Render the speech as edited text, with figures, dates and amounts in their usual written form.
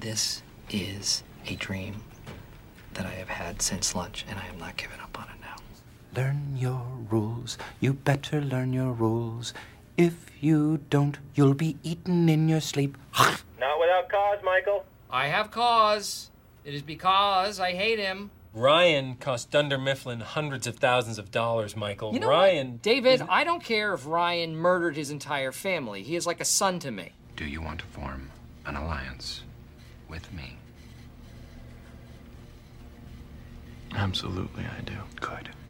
This is a dream that I have had since lunch, and I am not giving up on it now. Learn your rules. You better learn your rules. If you don't, you'll be eaten in your sleep. Not without cause, Michael. I have cause. It is because I hate him. Ryan cost Dunder Mifflin hundreds of thousands of dollars, Michael. You know Ryan... what, David, I don't care if Ryan murdered his entire family. He is like a son to me. Do you want to form an alliance with me? Absolutely, I do. Good.